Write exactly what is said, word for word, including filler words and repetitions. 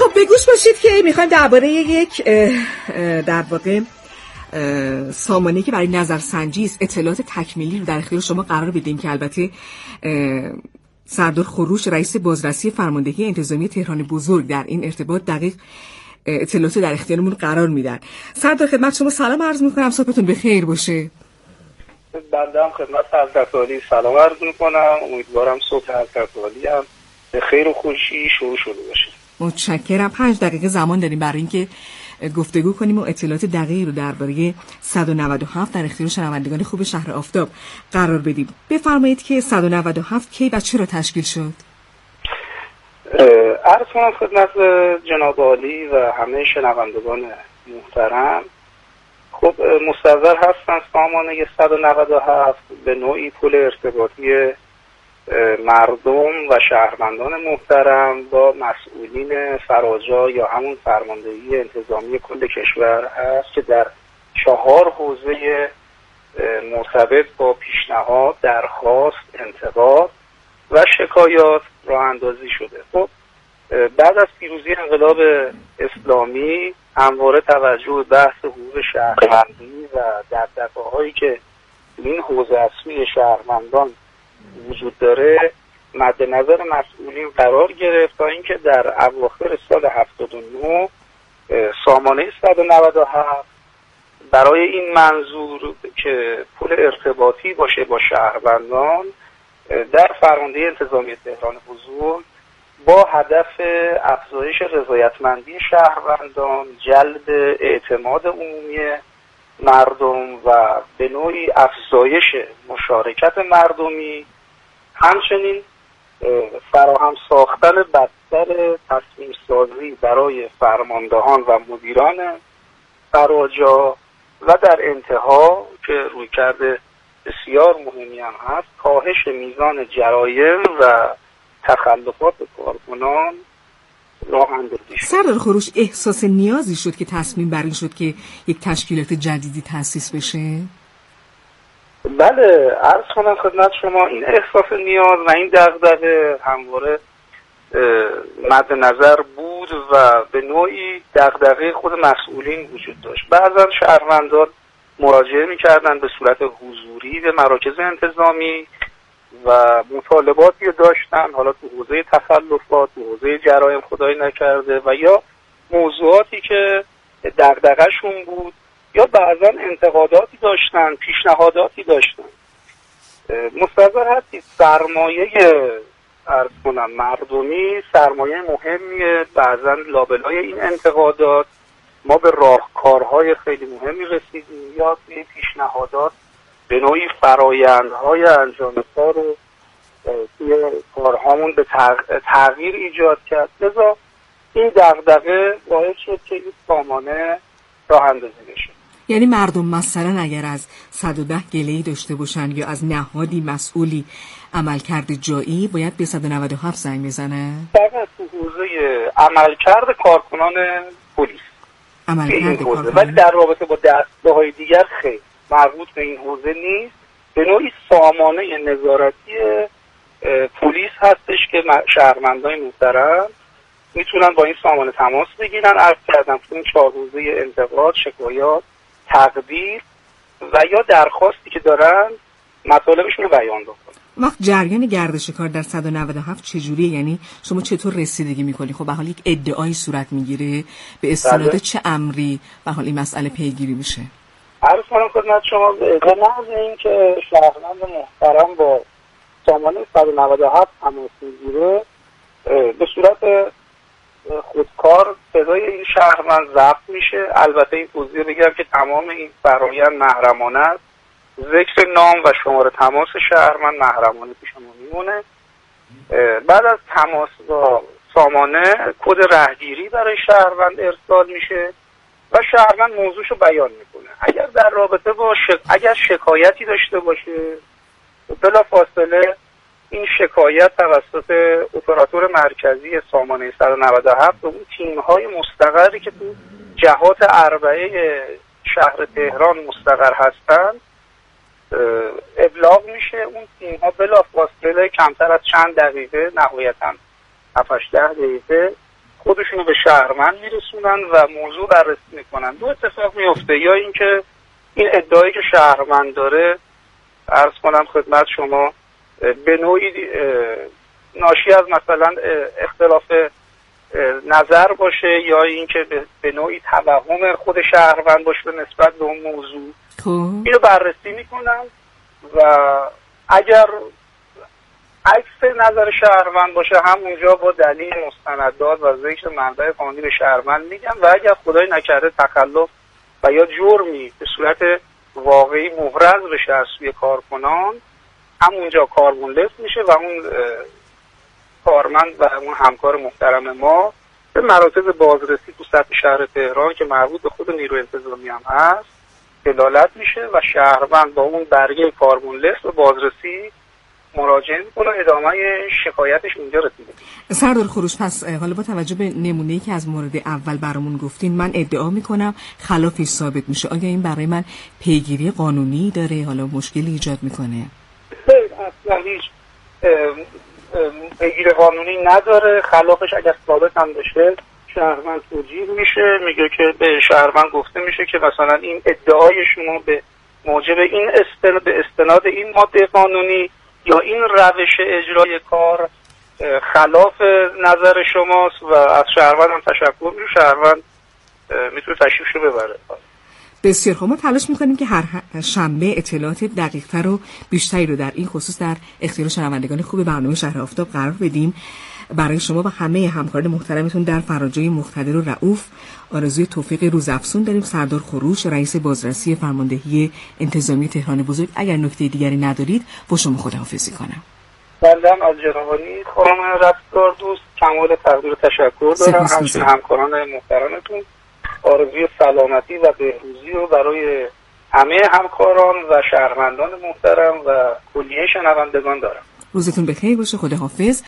خب به گوش باشید که میخوایم درباره یک در واقع سامانه‌ای که برای نظرسنجی است اطلاعات تکمیلی رو در اختیار شما قرار بدیم که البته سردار خروش رئیس بازرسی فرماندهی انتظامی تهران بزرگ در این ارتباط دقیق اطلاعات در اختیارمون قرار میدن. سردار خدمت شما سلام عرض میکنم، صبحتون بخیر باشه. بنده هم خدمت حضرت عالی سلام عرض میکنم، امیدوارم صبح حضرت عالی هم به خیر و خوشی شروع شده باشه. متشکرم. پنج دقیقه زمان داریم برای اینکه گفتگو کنیم و اطلاعات دقیقی رو درباره صد و نود و هفت در اختیار شنوندگان خوب شهر آفتاب قرار بدیم. بفرمایید که صد و نود و هفت کی و چرا تشکیل شد؟ عرض کنم خدمت جناب عالی و همه شنوندگان محترم. خب مستظر هستن سامانه صد و نود و هفت به نوعی پل ارتباطی مردم و شهروندان محترم با مسئولین فراجا یا همون فرماندهی انتظامی کل کشور است که در چهار حوزه مرتبط با پیشنهاد، درخواست، انتقاد و شکایات راه اندازی شده. خب بعد از پیروزی انقلاب اسلامی همواره توجه به بحث حقوق شهروندی و دغدغه‌هایی که این حوزه اصلی شهروندان وجود داره مد نظر مسئولین قرار گرفت تا اینکه در اواخر سال هفتاد و نه سامانه صد و نود و هفت برای این منظور که پل ارتباطی باشه با شهروندان در فرماندهی انتظامی تهران بزرگ با هدف افزایش رضایتمندی شهروندان، جلب اعتماد عمومی مردم و به نوعی افزایش مشارکت مردمی، همچنین فراهم ساختن بستر تصمیم سازی برای فرماندهان و مدیران فراجا و در انتها که رویکرد بسیار مهمی هم هست کاهش میزان جرایم و تخلفات کارکنان راه اندازی شد. سردار خروش احساس نیازی شد که تصمیم بر این شد که یک تشکیلات جدیدی تأسیس بشه؟ بله، عرض کنم خدمت شما این احساس نیاز و این دغدغه همواره مد نظر بود و به نوعی دغدغه خود مسئولین وجود داشت. بعضا شهروندان مراجعه می‌کردند به صورت حضوری به مراکز انتظامی و مطالباتی داشتن، حالا تو حوزه تخلفات، تو حوزه جرایم خدای نکرده و یا موضوعاتی که دغدغه‌شون بود یا بعضا انتقاداتی داشتن، پیشنهاداتی داشتن. مستحضر هستید سرمایه عرض کنم مردمی سرمایه مهمیه. بعضا لابلای این انتقادات ما به راهکارهای خیلی مهمی رسیدیم یا توی پیشنهادات به نوعی فرایندهای انجام کار رو توی کارهامون به تغییر ایجاد کرد. لذا این دغدغه باعث شد که این سامانه راه اندازی بشه. یعنی مردم مثلا اگر از صد و ده گله‌ای داشته باشن یا از نهادی مسئولی عملکرد جایی باید به صد و نود و هفت زنگ بزنه؟ فقط تو حوزه عملکرد کارکنان پلیس عملکرد کارکنان، ولی در رابطه با دستگاه‌های دیگر خیلی مربوط به این حوزه نیست. به نوعی سامانه نظارتی پلیس هستش که شهروندان محترم میتونن با این سامانه تماس بگیرن. عرض کردم تو این چهار حوزه انتقاد، شکایات، تقدیر و یا درخواستی که دارن مطالبشون رو بیان بکنن. وقت جریان گردش کار در صد و نود و هفت چجوریه؟ یعنی شما چطور رسیدگی میکنی؟ خب به حال یک ادعایی صورت میگیره، به استناد چه امری به حال این مسئله پیگیری میشه؟ عرض کنم خدمت شما به محض این که شهروند محترم با سامانه صد و نود و هفت تماس میگیره به صورت خودکار صدای این شهروند ضبط میشه. البته این توضیح بگم که تمام این فرآیند محرمانه است. ذکر نام و شماره تماس شهروند محرمانه پیش ما میمونه. بعد از تماس با سامانه کد رهگیری برای شهروند ارسال میشه و شهروند موضوعشو بیان میکنه. اگر در رابطه با شک... اگر شکایتی داشته باشه بلا فاصله این شکایت توسط اپراتور مرکزی سامانه صد و نود و هفت و اون تیم‌های مستقری که تو جهات اربعه شهر تهران مستقر هستند ابلاغ میشه. اون تیم‌ها بلا فاصله کمتر از چند دقیقه، نهایتاً هفت ده دقیقه خودشونو به شهروند میرسونن و موضوع بررسی میکنن. دو اتفاق میفته، یا اینکه این ادعایی که شهروند داره عرض کنم خدمت شما به نوعی ناشی از مثلا اختلاف نظر باشه، یا اینکه به نوعی توهم خود شهروند باشه نسبت به اون موضوع. اینو بررسی میکنن و اگر عکس نظر شهروند باشه همونجا با دلیل مستندات و ذکر منبع قانونی به شهروند میگن، و اگر خدای نکرده تخلف و یا جرمی به صورت واقعی محرز بشه از سوی کارکنان، همونجا کاربون لفت میشه و اون کارمند و اون همکار محترم ما به مراتب بازرسی تو سطح شهر تهران که مربوط به خود نیروی انتظامی هم هست دلالت میشه و شهروند با اون برگه کاربون لفت و بازرسی مراجعه میکنه، ادامه شکایتش اینجا رسیده. سردار خروش، پس حالا با توجه به نمونه‌ای که از مورد اول برامون گفتین، من ادعا میکنم خلافش ثابت میشه. آیا این برای من پیگیری قانونی داره؟ حالا مشکلی ایجاد میکنه؟ اصلا هیچ پیگیری قانونی نداره. خلافش اگر ثابت هم بشه شهروند توجیه میشه، میگه که به شهروند گفته میشه که مثلا این ادعای شما به موجب این استناد به استناد این ماده قانونی یا این روش اجرای کار خلاف نظر شماست و از شهروند هم تشکر میشه، شهروند میتونه تشریفش رو ببره. بسیار خوب، ما تلاش میکنیم که هر شنبه اطلاعات دقیق‌تر و بیشتری رو در این خصوص در اختیار شنوندگان خوب برنامه شهر آفتاب قرار بدیم. برای شما و همه همکاران محترمتون در فرازهای مقتدر و رؤوف آرزوی توفیق روزافزون داریم. سردار خروش، رئیس بازرسی فرماندهی انتظامی تهران بزرگ، اگر نکته دیگری ندارید با شما خداحافظی کنم. بله، از جنابانی خانم رفتار دوست کمال تقدیر تشکر دارم. همچنین همکاران محترمتون آرزوی سلامتی و بهروزی رو برای همه همکاران و شهروندان محترم و کلیه شنوندگان دارم. روزتون بخیر باشه. خداحافظ.